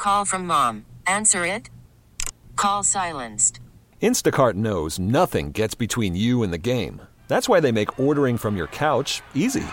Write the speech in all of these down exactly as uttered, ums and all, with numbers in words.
Call from mom. Answer it. Call silenced. Instacart knows nothing gets between you and the game. That's why they make ordering from your couch easy.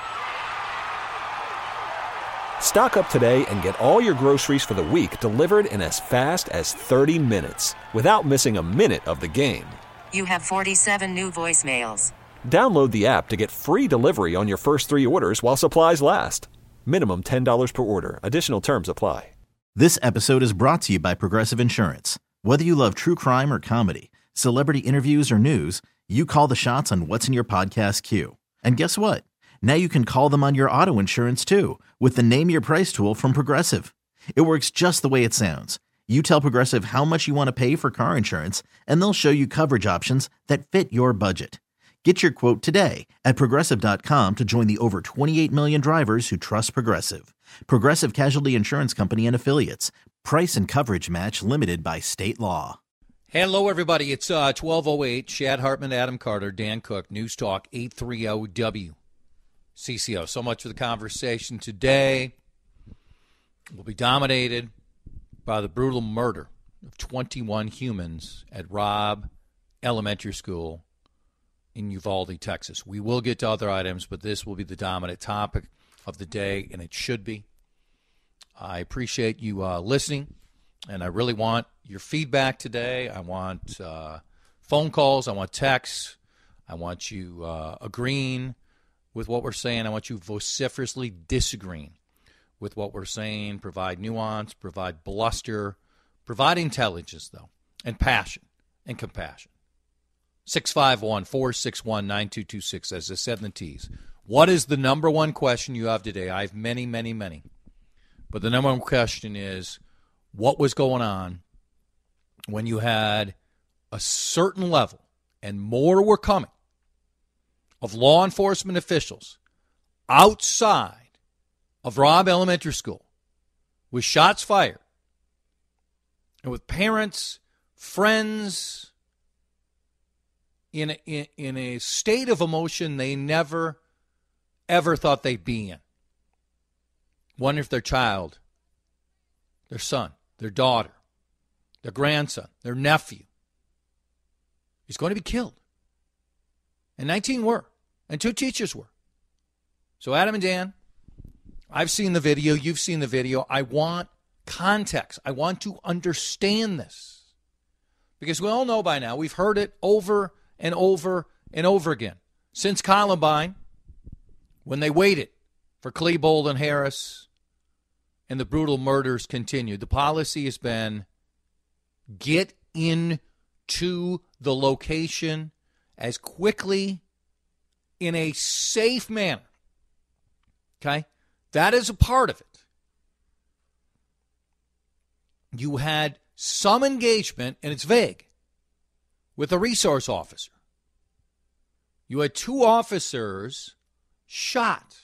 Stock up today and get all your groceries for the week delivered in as fast as thirty minutes without missing a minute of the game. You have forty-seven new voicemails. Download the app to get free delivery on your first three orders while supplies last. Minimum ten dollars per order. Additional terms apply. This episode is brought to you by Progressive Insurance. Whether you love true crime or comedy, celebrity interviews or news, you call the shots on what's in your podcast queue. And guess what? Now you can call them on your auto insurance too with the Name Your Price tool from Progressive. It works just the way it sounds. You tell Progressive how much you want to pay for car insurance, and they'll show you coverage options that fit your budget. Get your quote today at Progressive dot com to join the over twenty-eight million drivers who trust Progressive. Progressive Casualty Insurance Company and Affiliates. Price and coverage match limited by state law. Hello, everybody. It's uh, twelve oh eight. Shad Hartman, Adam Carter, Dan Cook, News Talk eight thirty W C C O. So much for the conversation today. Will be dominated by the brutal murder of twenty-one humans at Robb Elementary School in Uvalde, Texas. We will get to other items, but this will be the dominant topic of the day, and it should be. I appreciate you uh, listening, and I really want your feedback today. I want uh, phone calls. I want texts. I want you uh, agreeing with what we're saying. I want you vociferously disagreeing with what we're saying. Provide nuance, provide bluster, provide intelligence, though, and passion and compassion. six five one, four six one, nine two two six, as I said in the tease. What is the number one question you have today? I have many, many, many. But the number one question is, what was going on when you had a certain level, and more were coming, of law enforcement officials outside of Robb Elementary School with shots fired and with parents, friends, in a, in, in a state of emotion they never, ever thought they'd be in. Wonder if their child, their son, their daughter, their grandson, their nephew is going to be killed. And nineteen were. And two teachers were. So Adam and Dan, I've seen the video. You've seen the video. I want context. I want to understand this. Because we all know by now, we've heard it over and over and over again. Since Columbine, when they waited for Klebold and Harris and the brutal murders continued, the policy has been get into the location as quickly in a safe manner. Okay? That is a part of it. You had some engagement, and it's vague, with a resource officer. You had two officers shot.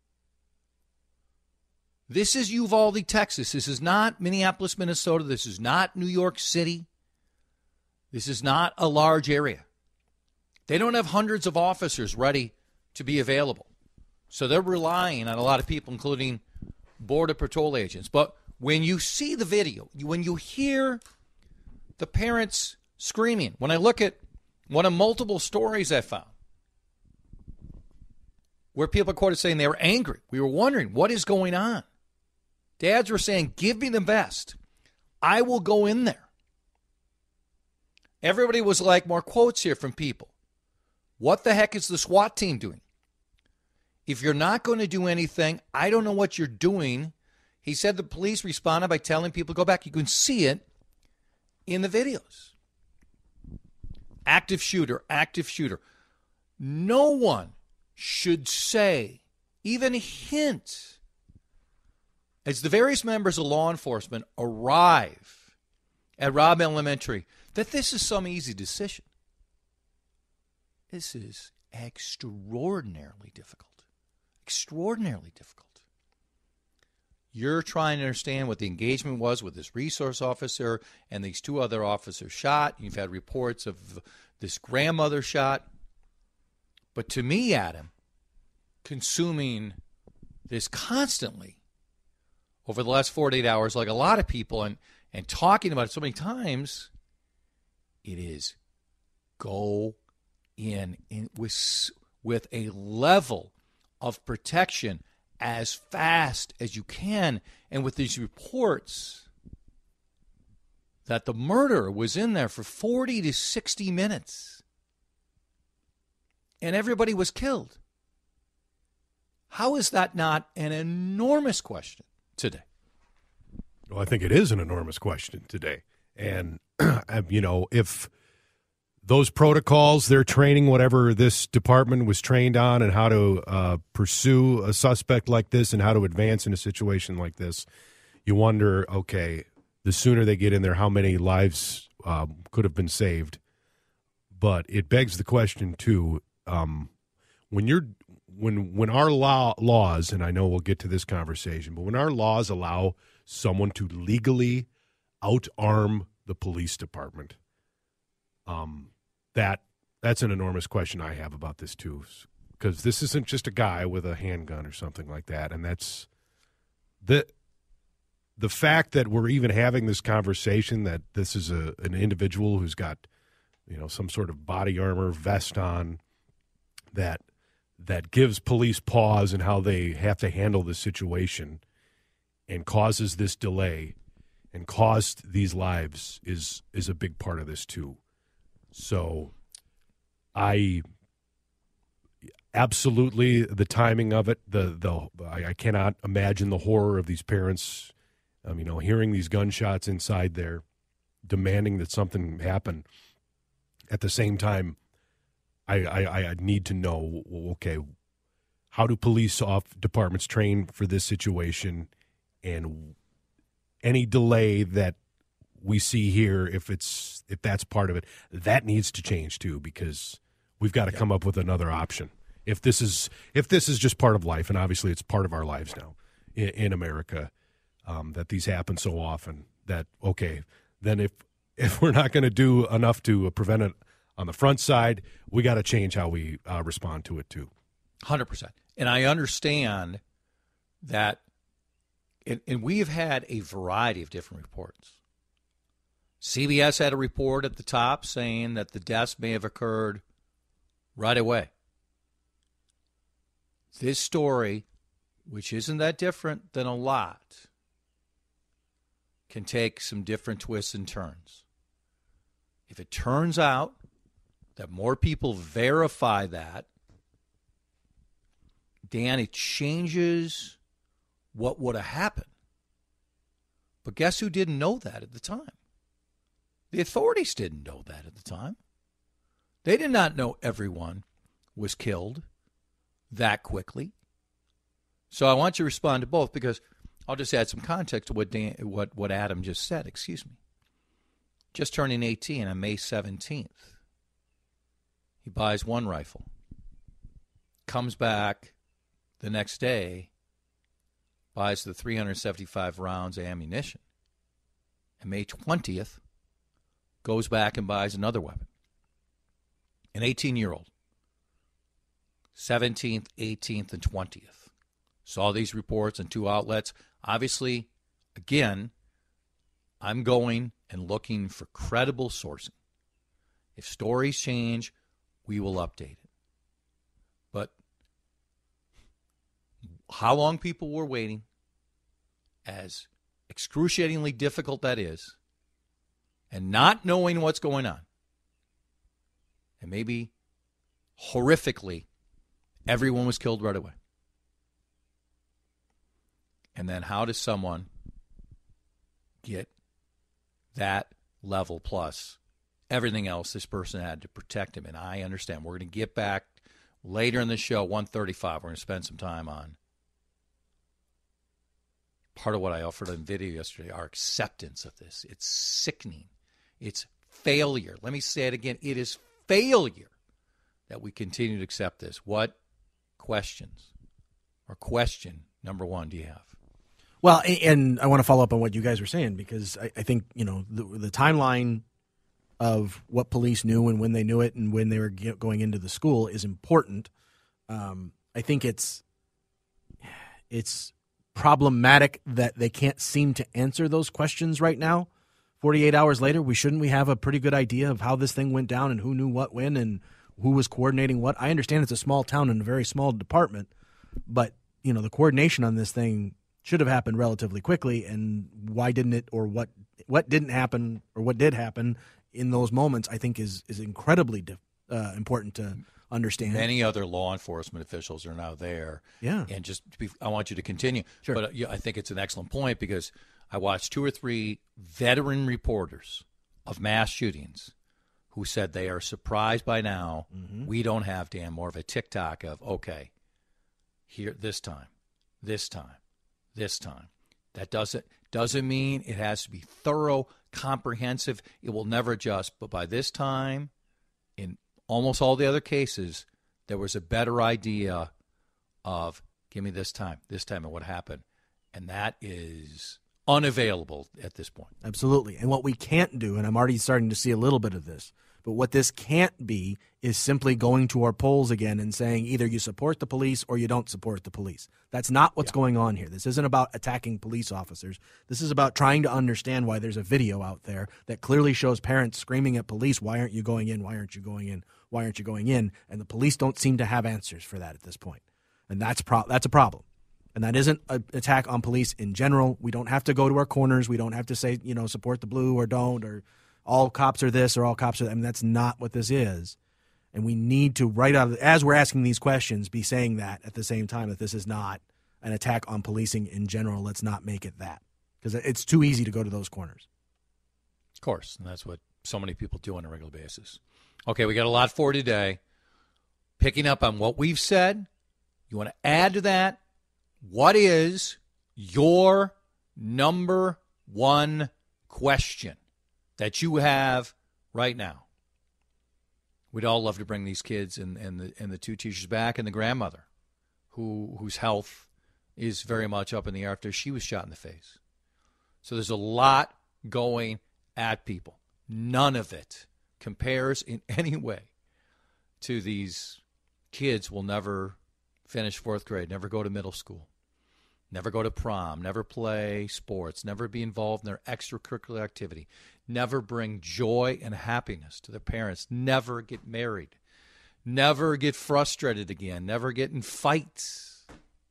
This is Uvalde, Texas. This is not Minneapolis, Minnesota. This is not New York City. This is not a large area. They don't have hundreds of officers ready to be available. So they're relying on a lot of people, including Border Patrol agents. But when you see the video, when you hear the parents screaming, when I look at one of multiple stories I found, where people are quoted saying they were angry. We were wondering, what is going on? Dads were saying, give me the best. I will go in there. Everybody was like, more quotes here from people. What the heck is the SWAT team doing? If you're not going to do anything, I don't know what you're doing. He said the police responded by telling people to go back. You can see it in the videos. Active shooter, active shooter. No one should say, even hint, as the various members of law enforcement arrive at Robb Elementary, that this is some easy decision. This is extraordinarily difficult. Extraordinarily difficult. You're trying to understand what the engagement was with this resource officer and these two other officers shot. You've had reports of this grandmother shot. But to me, Adam, consuming this constantly over the last forty-eight hours, like a lot of people, and, and talking about it so many times, it is go in, in with, with a level of protection as fast as you can. And with these reports that the murderer was in there for forty to sixty minutes and everybody was killed. How is that not an enormous question today? Well, I think it is an enormous question today. And, you know, if those protocols, their training, whatever this department was trained on, and how to uh, pursue a suspect like this and how to advance in a situation like this, you wonder, okay, the sooner they get in there, how many lives um, could have been saved. But it begs the question, too, um, when you're when when our law, laws, and I know we'll get to this conversation, but when our laws allow someone to legally outarm the police department, um, that that's an enormous question I have about this too, because this isn't just a guy with a handgun or something like that, and that's the the fact that we're even having this conversation, that this is a an individual who's got, you know, some sort of body armor vest on, that that gives police pause in how they have to handle this situation, and causes this delay and caused these lives, is is a big part of this too. So I absolutely, the timing of it, the the I, I cannot imagine the horror of these parents, um, you know, hearing these gunshots inside there, demanding that something happen. At the same time, I, I, I need to know, okay, how do police off departments train for this situation, and any delay that we see here, if it's if that's part of it, that needs to change too, because we've got to yeah. come up with another option. If this is if this is just part of life, and obviously it's part of our lives now in, in America, um, that these happen so often, that okay, then if if we're not going to do enough to prevent it on the front side, we got to change how we uh, respond to it too. one hundred percent. And I understand that, and, and we have had a variety of different reports. C B S had a report at the top saying that the deaths may have occurred right away. This story, which isn't that different than a lot, can take some different twists and turns. If it turns out that more people verify that, Dan, it changes what would have happened. But guess who didn't know that at the time? The authorities didn't know that at the time. They did not know everyone was killed that quickly. So I want you to respond to both, because I'll just add some context to what Dan, what, what Adam just said. Excuse me. Just turning eighteen on May seventeenth. He buys one rifle. Comes back the next day, buys the three hundred seventy-five rounds of ammunition. And May twentieth, goes back and buys another weapon. An eighteen-year-old. seventeenth, eighteenth, and twentieth. Saw these reports in two outlets. Obviously, again, I'm going and looking for credible sourcing. If stories change, we will update it. But how long people were waiting, as excruciatingly difficult that is, and not knowing what's going on, and maybe horrifically, everyone was killed right away. And then how does someone get that level plus everything else this person had to protect him? And I understand. We're going to get back later in the show, one thirty-five. We're going to spend some time on part of what I offered on video yesterday, our acceptance of this. It's sickening. It's failure. Let me say it again. It is failure that we continue to accept this. What questions or question number one do you have? Well, and I want to follow up on what you guys were saying, because I, I think, you know, the, the timeline of what police knew and when they knew it and when they were going into the school is important. Um, I think it's it's problematic that they can't seem to answer those questions right now. forty-eight hours later, we shouldn't we have a pretty good idea of how this thing went down and who knew what when and who was coordinating what? I understand it's a small town and a very small department, but you know the coordination on this thing should have happened relatively quickly. And why didn't it, or what what didn't happen, or what did happen in those moments? I think is is incredibly uh, important to understand. Many other law enforcement officials are now there. Yeah, and just to be, I want you to continue. Sure. But uh, yeah, I think it's an excellent point because I watched two or three veteran reporters of mass shootings who said they are surprised by now mm-hmm. we don't have, Dan, more of a tick-tock of, okay, here this time, this time, this time. That doesn't doesn't mean it has to be thorough, comprehensive. It will never adjust. But by this time, in almost all the other cases, there was a better idea of, give me this time, this time, and what happened. And that is unavailable at this point. Absolutely. And what we can't do, and I'm already starting to see a little bit of this, but what this can't be is simply going to our polls again and saying either you support the police or you don't support the police. That's not what's yeah. going on here. This isn't about attacking police officers. This is about trying to understand why there's a video out there that clearly shows parents screaming at police, why aren't you going in? Why aren't you going in? Why aren't you going in? And the police don't seem to have answers for that at this point. And that's pro- that's a problem. And that isn't an attack on police in general. We don't have to go to our corners. We don't have to say, you know, support the blue or don't, or all cops are this or all cops are that. I mean, that's not what this is. And we need to, right out of, as we're asking these questions, be saying that at the same time, that this is not an attack on policing in general. Let's not make it that, because it's too easy to go to those corners. Of course, and that's what so many people do on a regular basis. Okay, we got a lot for today. Picking up on what we've said, you want to add to that, what is your number one question that you have right now? We'd all love to bring these kids and, and, the, and the two teachers back, and the grandmother who whose health is very much up in the air after she was shot in the face. So there's a lot going at people. None of it compares in any way to these kids will never finish fourth grade, never go to middle school, never go to prom, never play sports, never be involved in their extracurricular activity, never bring joy and happiness to their parents, never get married, never get frustrated again, never get in fights.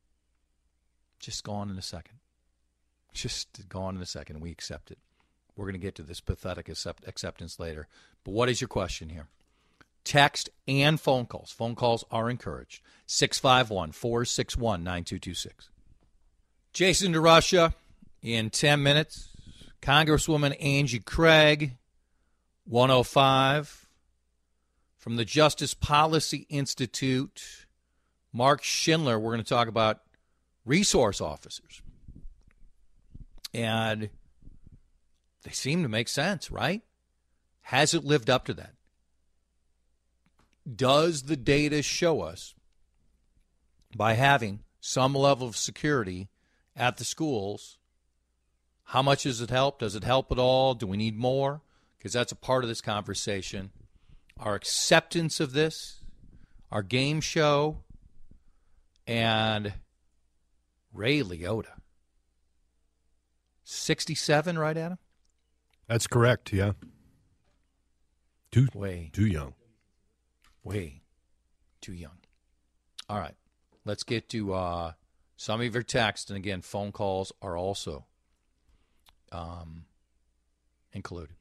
Just gone in a second. Just gone in a second. We accept it. We're going to get to this pathetic accept- acceptance later. But what is your question here? Text and phone calls. Phone calls are encouraged. six five one, four six one, nine two two six. Jason DeRusha in ten minutes. Congresswoman Angie Craig, one oh five. From the Justice Policy Institute, Mark Schindler. We're going to talk about resource officers. And they seem to make sense, right? Has it lived up to that? Does the data show us, by having some level of security at the schools, how much does it help? Does it help at all? Do we need more? Because that's a part of this conversation. Our acceptance of this, our game show, and Ray Liotta. sixty-seven, right, Adam? That's correct, yeah. Too, way, too young. Way too young. All right. Let's get to uh, some of your texts. And, again, phone calls are also um, included.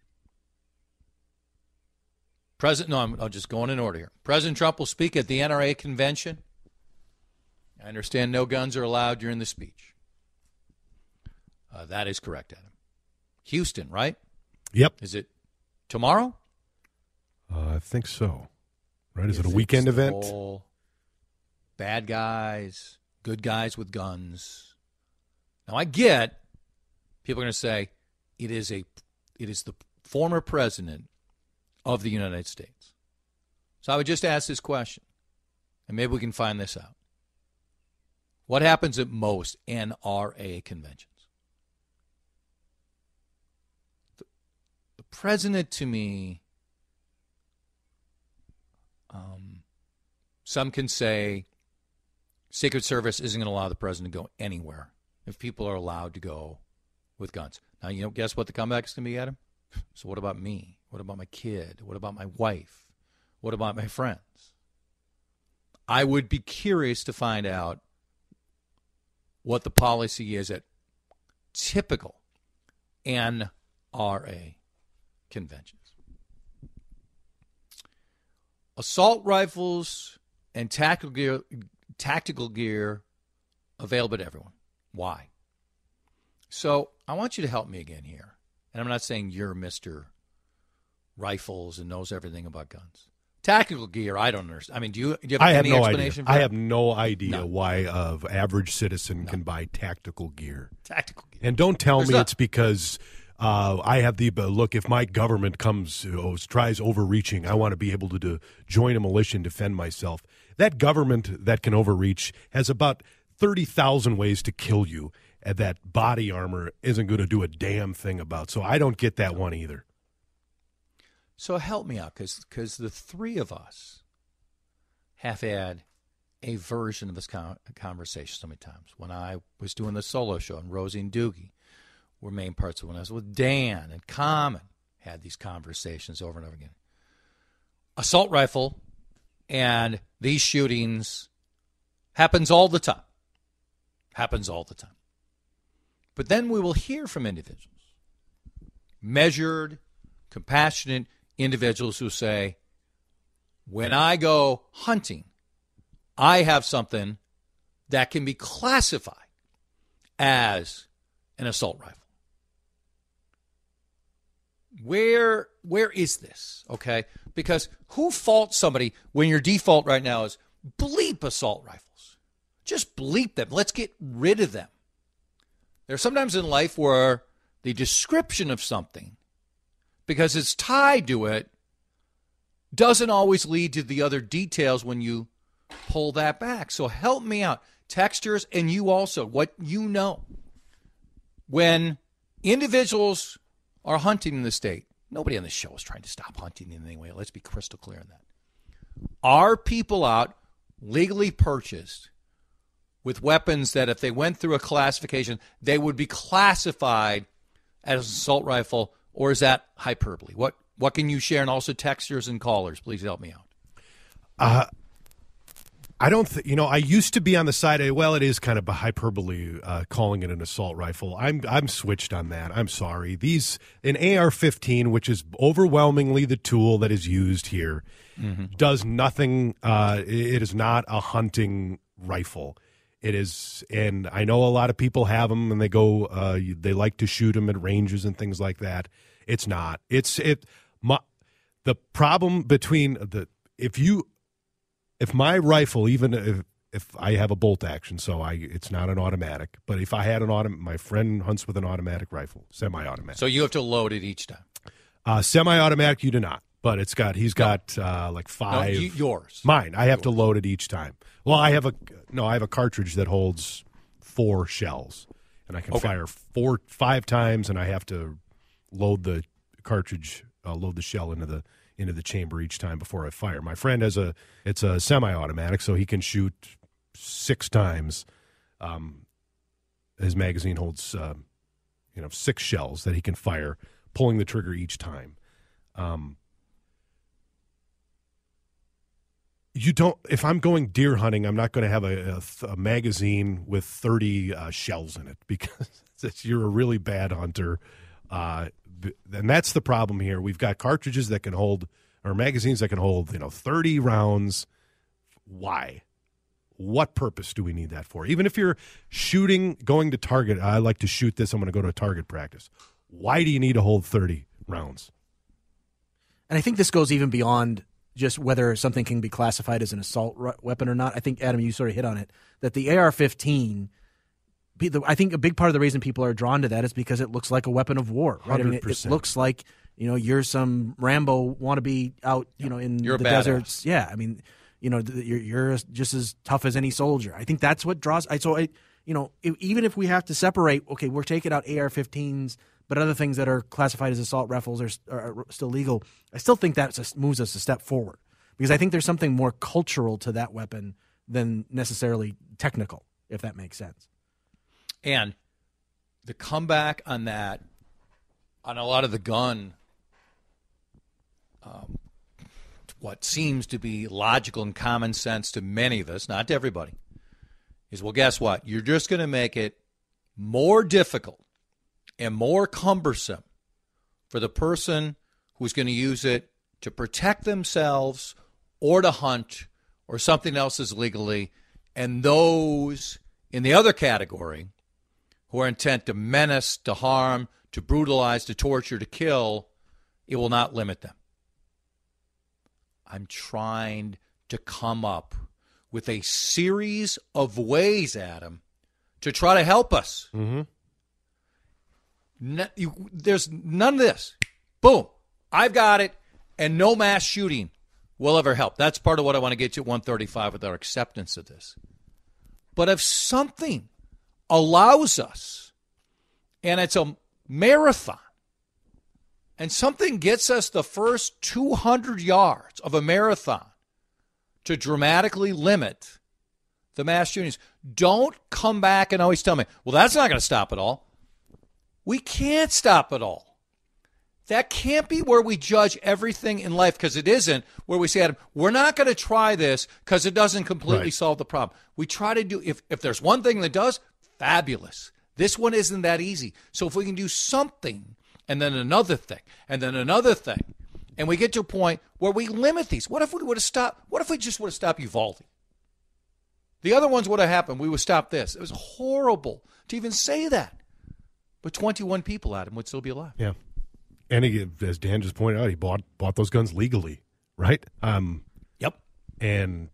President, no, I'm, I'm just going in order here. President Trump will speak at the N R A convention. I understand no guns are allowed during the speech. Uh, that is correct, Adam. Houston, right? Yep. Is it tomorrow? Uh, I think so. Right? Is if it a weekend event? Bad guys, good guys with guns. Now, I get people are going to say it is a, it is the former president of the United States. So I would just ask this question, and maybe we can find this out. What happens at most N R A conventions? The, the president, to me, um, some can say Secret Service isn't going to allow the president to go anywhere if people are allowed to go with guns. Now, you know, guess what the comeback is going to be, Adam? So what about me? What about my kid? What about my wife? What about my friends? I would be curious to find out what the policy is at typical N R A conventions. Assault rifles and tactical gear, tactical gear available to everyone. Why? So I want you to help me again here. And I'm not saying you're Mister Rifles and knows everything about guns. Tactical gear, I don't understand. I mean, do you, do you have I any have no explanation idea. for I that? have no idea No. why a average citizen No. can buy tactical gear. Tactical gear. And don't tell There's me not- it's because uh, I have the uh, look. If my government comes uh, tries overreaching, I want to be able to, to join a militia and defend myself. That government that can overreach has about thirty thousand ways to kill you, and that body armor isn't going to do a damn thing about. So I don't get that one either. So help me out, because the three of us have had a version of this con- conversation so many times. When I was doing the solo show, and Rosie and Doogie were main parts of it. When I was with Dan and Common, had these conversations over and over again. Assault rifle and these shootings happens all the time. Happens all the time. But then we will hear from individuals, measured, compassionate individuals who say, when I go hunting, I have something that can be classified as an assault rifle. Where where is this? Okay? Because who faults somebody when your default right now is bleep assault rifles? Just bleep them. Let's get rid of them. There's sometimes in life where the description of something, because it's tied to it, doesn't always lead to the other details when you pull that back. So help me out. Texters, and you also, what you know. When individuals are hunting in the state, nobody on the show is trying to stop hunting in any way. Let's be crystal clear on that. Are people out legally purchased with weapons that if they went through a classification, they would be classified as an assault rifle, or is that hyperbole? What what can you share? And also texters and callers, please help me out. Uh, I don't think, you know, I used to be on the side of, well, it is kind of a hyperbole uh, calling it an assault rifle. I'm I'm switched on that. I'm sorry. These, an A R fifteen, which is overwhelmingly the tool that is used here, mm-hmm. does nothing. Uh, it is not a hunting rifle. It is, and I know a lot of people have them and they go, uh, they like to shoot them at ranges and things like that. It's not. It's, it, my, the problem between the, if you, if my rifle, even if, if I have a bolt action, so I, it's not an automatic, but if I had an auto, my friend hunts with an automatic rifle, semi-automatic. So you have to load it each time. Uh, semi-automatic, you do not. But it's got, he's got no. uh, like five. No, you, yours. Mine. I have yours. to load it each time. Well, I have a, no, I have a cartridge that holds four shells. And I can okay. fire four, five times, and I have to load the cartridge, uh, load the shell into the into the chamber each time before I fire. My friend has a, it's a semi-automatic, so he can shoot six times. Um, his magazine holds, uh, you know, six shells that he can fire, pulling the trigger each time. Um, You don't. If I'm going deer hunting, I'm not going to have a, a, a magazine with thirty uh, shells in it because it's, you're a really bad hunter, uh, and that's the problem here. We've got cartridges that can hold, or magazines that can hold, you know, thirty rounds. Why? What purpose do we need that for? Even if you're shooting, going to target, I like to shoot this. I'm going to go to a target practice. Why do you need to hold thirty rounds? And I think this goes even beyond just whether something can be classified as an assault weapon or not. I think, Adam, you sort of hit on it, that the A R fifteen, I think a big part of the reason people are drawn to that is because it looks like a weapon of war. Right? I mean, it, it looks like, you know, you're some Rambo wannabe out, you know, in you're the deserts. Yeah, I mean, you know, you're, you're just as tough as any soldier. I think that's what draws. I So, I, you know, if, even if we have to separate, okay, we're taking out A R fifteens, but other things that are classified as assault rifles are, are still legal, I still think that moves us a step forward because I think there's something more cultural to that weapon than necessarily technical, if that makes sense. And the comeback on that, on a lot of the gun, um, what seems to be logical and common sense to many of us, not to everybody, is, well, guess what? You're just going to make it more difficult and more cumbersome for the person who's going to use it to protect themselves or to hunt or something else is legally, and those in the other category who are intent to menace, to harm, to brutalize, to torture, to kill, it will not limit them. I'm trying to come up with a series of ways, Adam, to try to help us. Mm-hmm. No, you, there's none of this. Boom. I've got it, and no mass shooting will ever help. That's part of what I want to get to at one thirty-five with our acceptance of this. But if something allows us, and it's a marathon, and something gets us the first two hundred yards of a marathon to dramatically limit the mass shootings, don't come back and always tell me, well, that's not going to stop it all. We can't stop it all. That can't be where we judge everything in life, because it isn't, where we say, Adam, we're not going to try this because it doesn't completely right. solve the problem. We try to do, if, if there's one thing that does, fabulous. This one isn't that easy. So if we can do something, and then another thing, and then another thing, and we get to a point where we limit these. What if we would have stopped? What if we just would have stopped Uvalde? The other ones would have happened. We would stop this. It was horrible to even say that. But twenty-one people, Adam, would still be alive. Yeah. And he, as Dan just pointed out, he bought bought those guns legally, right? Um, yep. And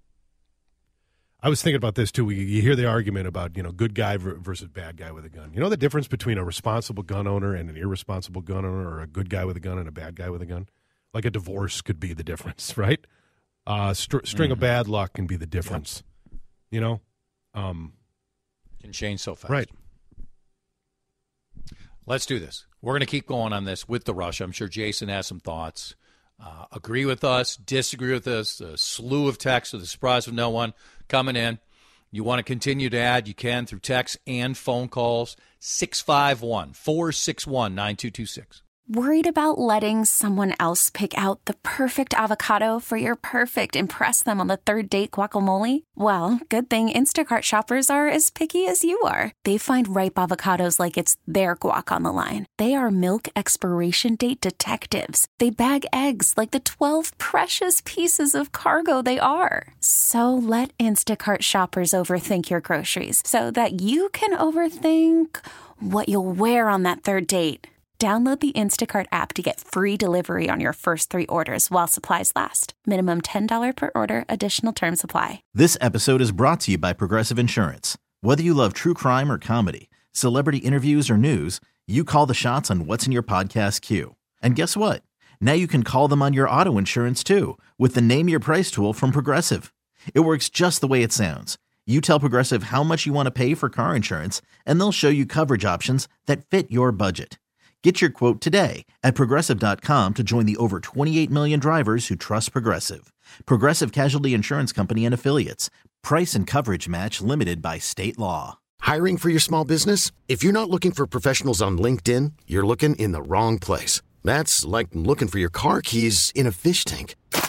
I was thinking about this, too. We, you hear the argument about, you know, good guy versus bad guy with a gun. You know the difference between a responsible gun owner and an irresponsible gun owner, or a good guy with a gun and a bad guy with a gun? Like a divorce could be the difference, right? Uh, str- string mm-hmm. of bad luck can be the difference, yep. you know? Um, can change so fast. Right. Let's do this. We're going to keep going on this with the rush. I'm sure Jason has some thoughts. Uh, agree with us, disagree with us, a slew of texts to the surprise of no one coming in. You want to continue to add, you can through text and phone calls, six five one, four six one, nine two two six. Worried about letting someone else pick out the perfect avocado for your perfect impress them on the third date guacamole? Well, good thing Instacart shoppers are as picky as you are. They find ripe avocados like it's their guac on the line. They are milk expiration date detectives. They bag eggs like the twelve precious pieces of cargo they are. So let Instacart shoppers overthink your groceries so that you can overthink what you'll wear on that third date. Download the Instacart app to get free delivery on your first three orders while supplies last. Minimum ten dollars per order. Additional terms apply. This episode is brought to you by Progressive Insurance. Whether you love true crime or comedy, celebrity interviews or news, you call the shots on what's in your podcast queue. And guess what? Now you can call them on your auto insurance too with the Name Your Price tool from Progressive. It works just the way it sounds. You tell Progressive how much you want to pay for car insurance, and they'll show you coverage options that fit your budget. Get your quote today at Progressive dot com to join the over twenty-eight million drivers who trust Progressive. Progressive Casualty Insurance Company and Affiliates. Price and coverage match limited by state law. Hiring for your small business? If you're not looking for professionals on LinkedIn, you're looking in the wrong place. That's like looking for your car keys in a fish tank.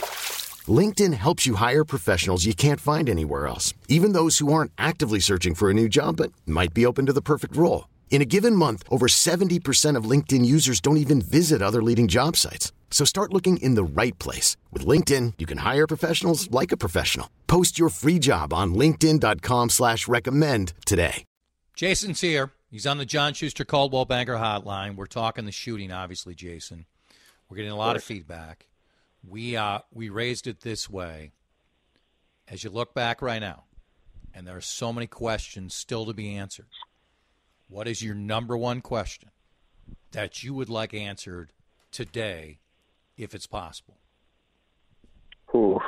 LinkedIn helps you hire professionals you can't find anywhere else, even those who aren't actively searching for a new job but might be open to the perfect role. In a given month, over seventy percent of LinkedIn users don't even visit other leading job sites. So start looking in the right place. With LinkedIn, you can hire professionals like a professional. Post your free job on linkedin dot com slash recommend today. Jason's here. He's on the John Schuster Coldwell Banker Hotline. We're talking the shooting, obviously, Jason. We're getting a lot of feedback. We, uh, we raised it this way. As you look back right now, and there are so many questions still to be answered, what is your number one question that you would like answered today, if it's possible? Oof.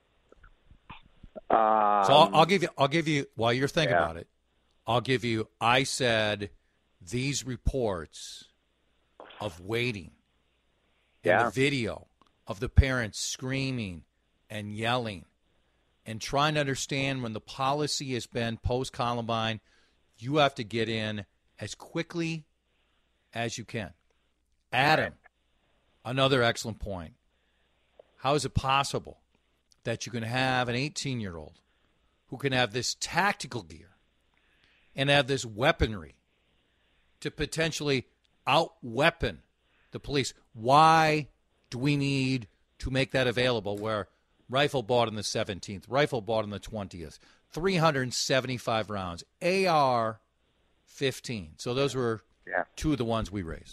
Um, so I'll, I'll give you. I'll give you. While you're thinking yeah. about it, I'll give you. I said these reports of waiting, and yeah. the video of the parents screaming and yelling, and trying to understand when the policy has been post Columbine. you have to get in as quickly as you can. Adam, another excellent point. How is it possible that you can have an eighteen-year-old who can have this tactical gear and have this weaponry to potentially out-weapon the police? Why do we need to make that available where rifle bought on the seventeenth, rifle bought on the twentieth, three hundred seventy-five rounds, A R fifteen? So those were yeah. two of the ones we raised.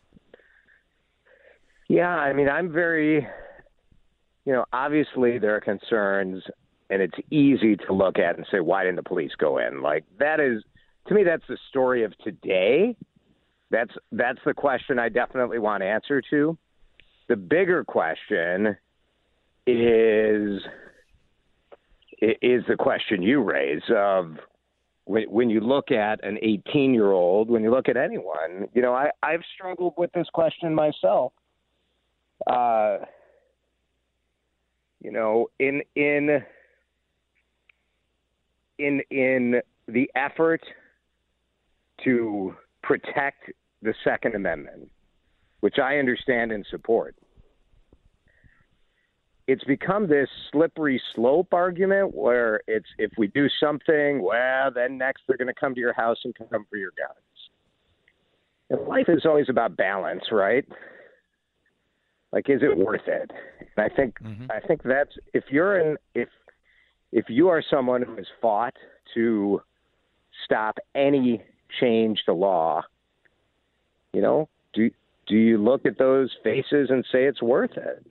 Yeah, I mean, I'm very, you know, obviously there are concerns, and it's easy to look at and say, why didn't the police go in? Like, that is, to me, that's the story of today. That's that's the question I definitely want to answer to. The bigger question is is the question you raise of when, when you look at an eighteen-year-old, when you look at anyone, you know, I, I've struggled with this question myself. Uh, you know, in in in in the effort to protect the Second Amendment, which I understand and support, it's become this slippery slope argument where it's if we do something, well, then next they're going to come to your house and come for your guns. And life is always about balance, right? Like, is it worth it? And I think mm-hmm. I think that's if you're in if if you are someone who has fought to stop any change to law, you know, do do you look at those faces and say it's worth it?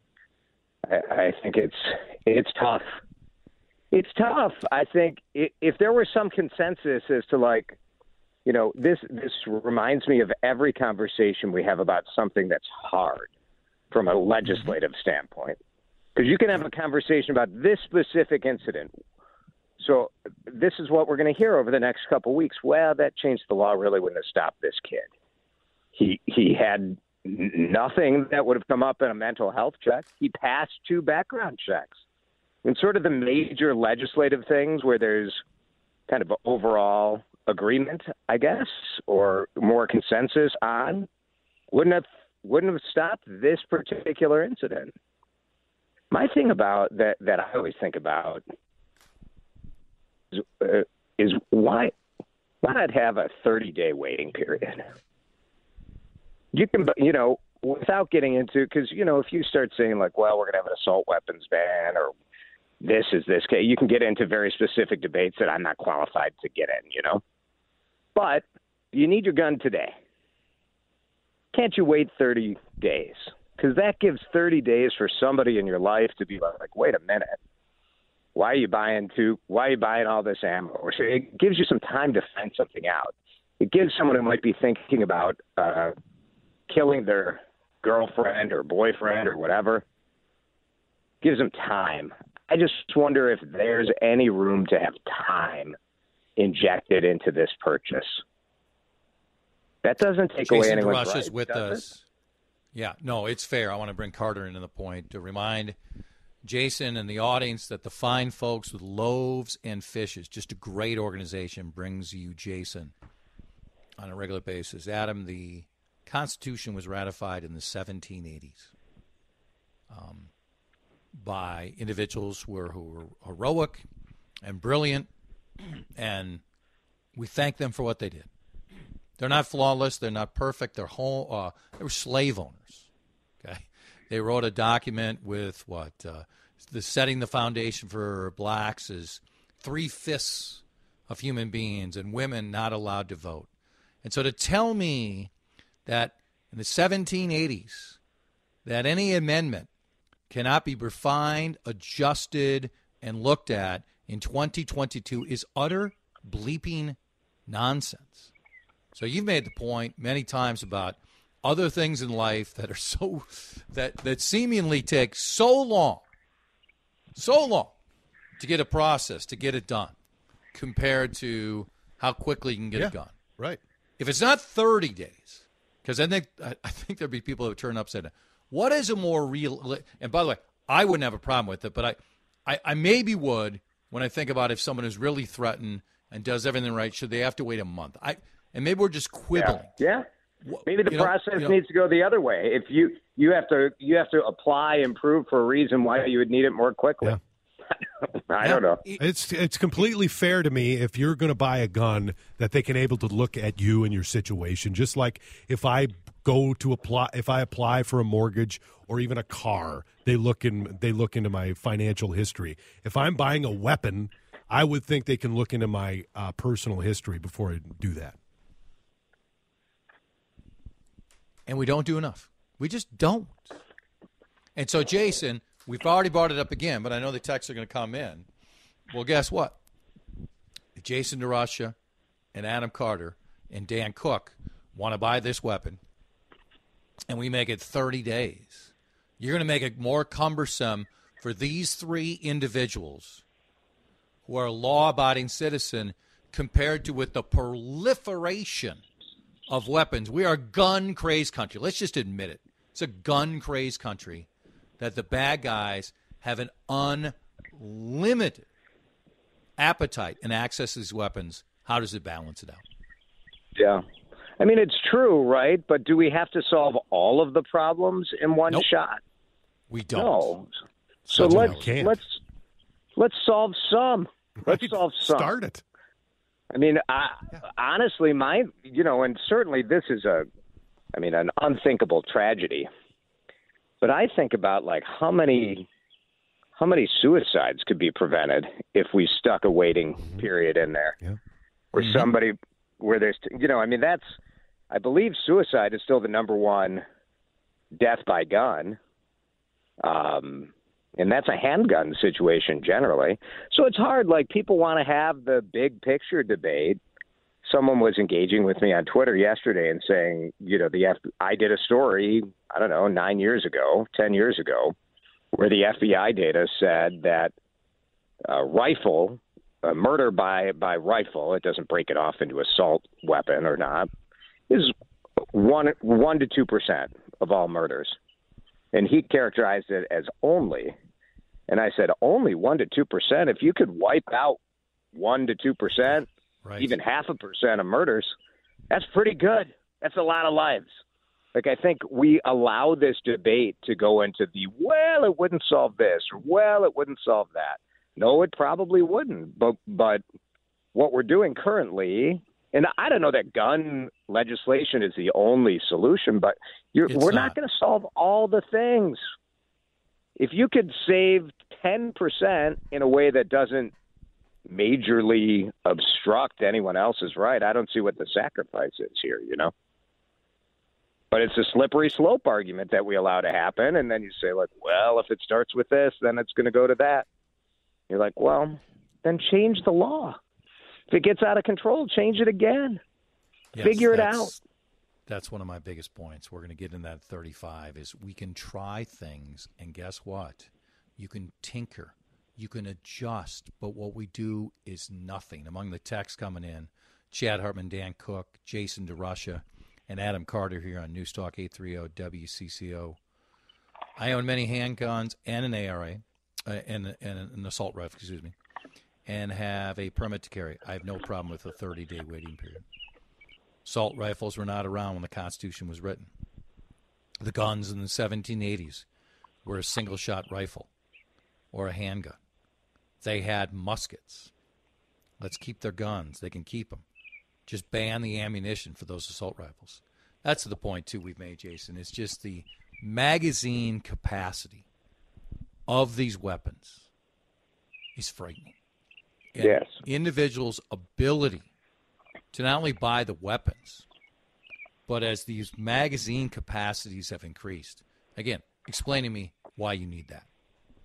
I, I think it's it's tough. It's tough. I think if, if there were some consensus as to, like, you know, this this reminds me of every conversation we have about something that's hard from a legislative standpoint, because you can have a conversation about this specific incident. So this is what we're going to hear over the next couple of weeks. Well, that changed the law really wouldn't have stopped this kid. He he had nothing that would have come up in a mental health check. He passed two background checks. And sort of the major legislative things where there's kind of overall agreement, I guess, or more consensus on, wouldn't have wouldn't have stopped this particular incident. My thing about that that I always think about is, uh, is why why not have a thirty-day waiting period? You can, you know, without getting into, because, you know, if you start saying, like, well, we're going to have an assault weapons ban or this is this case, you can get into very specific debates that I'm not qualified to get in, you know. But you need your gun today. Can't you wait thirty days? Because that gives thirty days for somebody in your life to be like, wait a minute. Why are you buying two? Why are you buying all this ammo? So it gives you some time to find something out. It gives someone who might be thinking about uh, killing their girlfriend or boyfriend or whatever, gives them time. I just wonder if there's any room to have time injected into this purchase. That doesn't take Jason away anyone's DeRush rights, is with does us. It? Yeah, no, it's fair. I want to bring Carter into the point to remind Jason and the audience that the fine folks with Loaves and Fishes, just a great organization, brings you Jason on a regular basis. Adam, the Constitution was ratified in the seventeen eighties um, by individuals who were, who were heroic and brilliant, and we thank them for what they did. They're not flawless. They're not perfect. They're whole. Uh, they were slave owners. Okay, they wrote a document with what uh, the setting the foundation for blacks is three fifths of human beings and women not allowed to vote. And so to tell me that in the seventeen eighties that any amendment cannot be refined, adjusted, and looked at in twenty twenty-two is utter bleeping nonsense. So you've made the point many times about other things in life that are so that that seemingly take so long, so long to get a process, to get it done, compared to how quickly you can get yeah, it done. Right. If it's not thirty days, because I think I think there'd be people who would turn upside down. What is a more real? And by the way, I wouldn't have a problem with it, but I, I, I maybe would when I think about if someone is really threatened and does everything right, should they have to wait a month? I and maybe we're just quibbling. Yeah. yeah. Maybe the you know, process you know, needs to go the other way. If you you have to you have to apply and prove for a reason why you would need it more quickly. Yeah. I don't know. It's it's completely fair to me if you're going to buy a gun that they can able to look at you and your situation. Just like if I go to apply, if I apply for a mortgage or even a car, they look in they look into my financial history. If I'm buying a weapon, I would think they can look into my uh, personal history before I do that. And we don't do enough. We just don't. And so, Jason, we've already brought it up again, but I know the texts are going to come in. Well, guess what? If Jason DeRusha and Adam Carter and Dan Cook want to buy this weapon, and we make it thirty days, you're going to make it more cumbersome for these three individuals who are law-abiding citizen compared to with the proliferation of weapons. We are a gun-crazed country. Let's just admit it. It's a gun-crazed country that the bad guys have an unlimited appetite and access to these weapons. How does it balance it out? Yeah. I mean, it's true, right? But do we have to solve all of the problems in one Nope. shot? We don't. No. So Something let's we can't. let's let's solve some. Let's Right. solve some. Start it. I mean, I, honestly, my you know, and certainly this is a, I mean, an unthinkable tragedy. But I think about like how many, how many suicides could be prevented if we stuck a waiting Mm-hmm. period in there, Yeah. where Mm-hmm. somebody, where there's, you know, I mean, that's, I believe suicide is still the number one death by gun. Um, and that's a handgun situation generally. So it's hard. Like people want to have the big picture debate. Someone was engaging with me on Twitter yesterday and saying, you know, the F- I did a story, I don't know, nine years ago, ten years ago, where the F B I data said that a rifle, a murder by, by rifle, it doesn't break it off into assault weapon or not, is one one to two percent of all murders. And he characterized it as only. And I said, only one to two percent. If you could wipe out one to two percent, Right. even half a percent of murders, that's pretty good. That's a lot of lives. Like, I think we allow this debate to go into the, well, it wouldn't solve this, or well, it wouldn't solve that. No, it probably wouldn't. But but what we're doing currently, and I don't know that gun legislation is the only solution, but you're, It's we're not. not going to solve all the things. If you could save ten percent in a way that doesn't majorly obstruct anyone else's right, I don't see what the sacrifice is here, you know? But it's a slippery slope argument that we allow to happen, and then you say, like, well, if it starts with this, then it's going to go to that. You're like, well, then change the law. If it gets out of control, change it again. Yes, Figure it that's- out. That's one of my biggest points. We're going to get in that thirty-five is we can try things, and guess what? You can tinker. You can adjust, but what we do is nothing. Among the texts coming in, Chad Hartman, Dan Cook, Jason DeRusha, and Adam Carter here on News Talk eight thirty W C C O. I own many handguns and an A R A, uh, and, and an assault rifle, excuse me, and have a permit to carry. I have no problem with a thirty-day waiting period. Assault rifles were not around when the Constitution was written. The guns in the seventeen eighties were a single-shot rifle or a handgun. They had muskets. Let's keep their guns. They can keep them. Just ban the ammunition for those assault rifles. That's the point, too, we've made, Jason. It's just the magazine capacity of these weapons is frightening. And Yes. individuals' ability to not only buy the weapons, but as these magazine capacities have increased. Again, explain to me why you need that.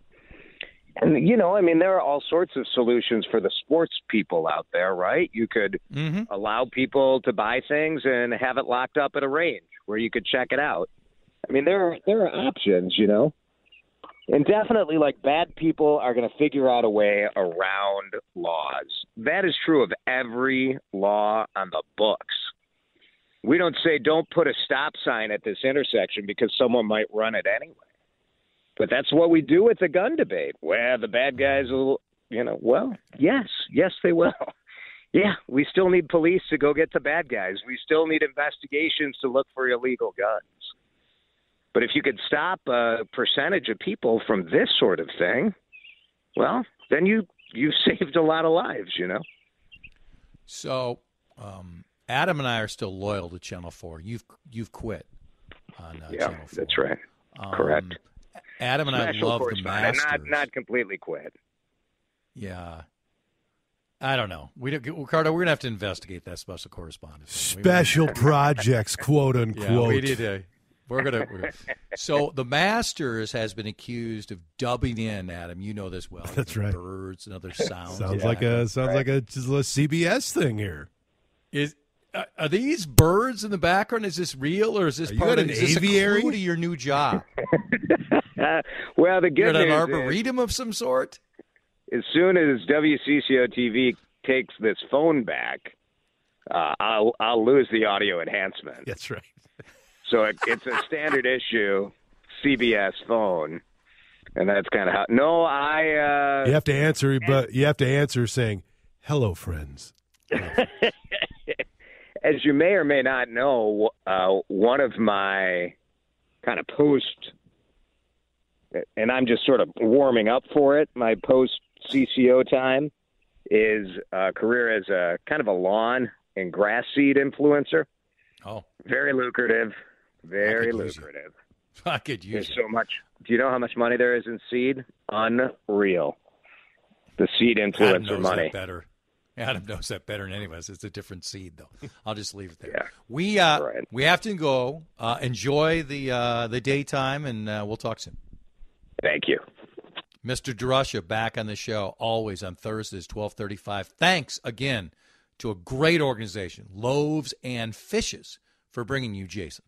And, you know, I mean, there are all sorts of solutions for the sports people out there, right? You could Mm-hmm. allow people to buy things and have it locked up at a range where you could check it out. I mean, there are, there are options, you know. And definitely, like, bad people are going to figure out a way around laws. That is true of every law on the books. We don't say don't put a stop sign at this intersection because someone might run it anyway. But that's what we do with the gun debate. Well, the bad guys will, you know, well, yes, yes, they will. Yeah, we still need police to go get the bad guys. We still need investigations to look for illegal guns. But if you could stop a percentage of people from this sort of thing, well, then you you saved a lot of lives, you know. So, um, Adam and I are still loyal to Channel Four. You've you've quit on uh, yeah, Channel Four. That's right. Um, Correct. Adam and Special I love the Masters. Not not completely quit. Yeah. I don't know. We don't, Ricardo, we're gonna have to investigate that special correspondent. Special projects, quote unquote. Yeah, we need to. We're gonna. We're, so the Masters has been accused of dubbing in, Adam. You know this well. That's right. Birds and other sounds. sounds yeah. like a sounds right. like a, just a C B S thing here. Is uh, are these birds in the background? Is this real or is this Are part you of at is an this aviary? a clue to your new job? uh, well, the good You're at an news arboretum is, of some sort. as soon as W C C O T V takes this phone back, uh, I'll I'll lose the audio enhancement. That's right. So it, it's a standard issue C B S phone, and that's kind of how. No, I. Uh, You have to answer, but you have to answer saying, "Hello, friends." As you may or may not know, uh, one of my kind of post, and I'm just sort of warming up for it. My post C C O time is a career as a kind of a lawn and grass seed influencer. Oh, very lucrative. Very I lucrative. I could use There's it. so much. Do you know how much money there is in seed? Unreal. The seed Adam influencer knows money. that better. Adam knows that better than any of us. It's a different seed, though. I'll just leave it there. Yeah. We uh, Right. we have to go. Uh, enjoy the uh, the daytime, and uh, we'll talk soon. Thank you. Mister DeRusha back on the show, always on Thursdays, twelve thirty-five. Thanks again to a great organization, Loaves and Fishes, for bringing you Jason.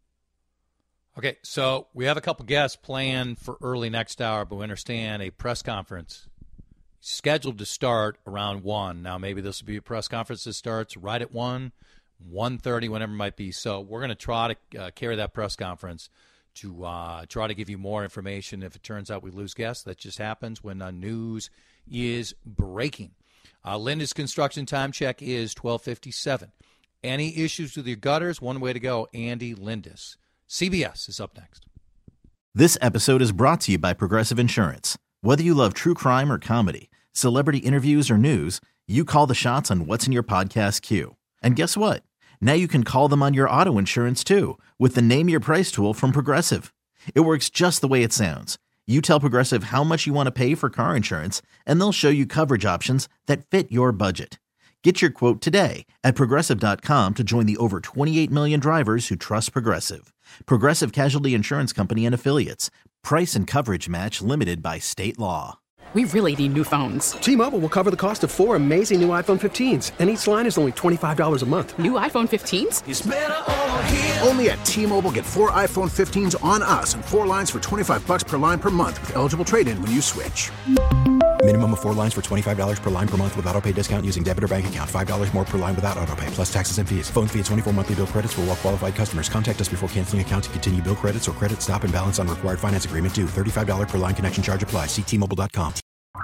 Okay, so we have a couple guests planned for early next hour, but we understand a press conference scheduled to start around one. Now, maybe this will be a press conference that starts right at one, one thirty, whenever it might be. So we're going to try to uh, carry that press conference to uh, try to give you more information if it turns out we lose guests. That just happens when uh, news is breaking. Uh, Linda's construction time check is twelve fifty-seven. Any issues with your gutters? One way to go, Andy Lindis. C B S is up next. This episode is brought to you by Progressive Insurance. Whether you love true crime or comedy, celebrity interviews or news, you call the shots on what's in your podcast queue. And guess what? Now you can call them on your auto insurance too with the Name Your Price tool from Progressive. It works just the way it sounds. You tell Progressive how much you want to pay for car insurance, and they'll show you coverage options that fit your budget. Get your quote today at Progressive dot com to join the over twenty-eight million drivers who trust Progressive. Progressive Casualty Insurance Company and Affiliates. Price and coverage match limited by state law. We really need new phones. T-Mobile will cover the cost of four amazing new iPhone fifteens, and each line is only twenty-five dollars a month. New iPhone fifteens? It's better over here. Only at T-Mobile, get four iPhone fifteens on us and four lines for twenty-five bucks per line per month with eligible trade-in when you switch. Minimum of four lines for twenty-five dollars per line per month with autopay discount using debit or bank account. five dollars more per line without autopay, plus taxes and fees. Phone fee at twenty-four monthly bill credits for well-qualified customers. Contact us before canceling account to continue bill credits or credit stop and balance on required finance agreement due. thirty-five dollars per line connection charge applies. See T Mobile dot com.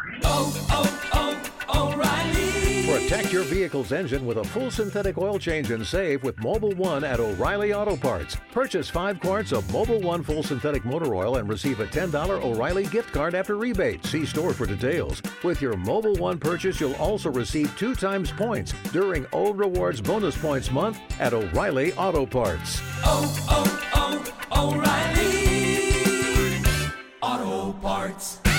Oh, oh, oh, O'Reilly. Protect your vehicle's engine with a full synthetic oil change and save with Mobil one at O'Reilly Auto Parts. Purchase five quarts of Mobil one full synthetic motor oil and receive a ten dollars O'Reilly gift card after rebate. See store for details. With your Mobil one purchase, you'll also receive two times points during O Rewards Bonus Points Month at O'Reilly Auto Parts. Oh, oh, oh, O'Reilly Auto Parts.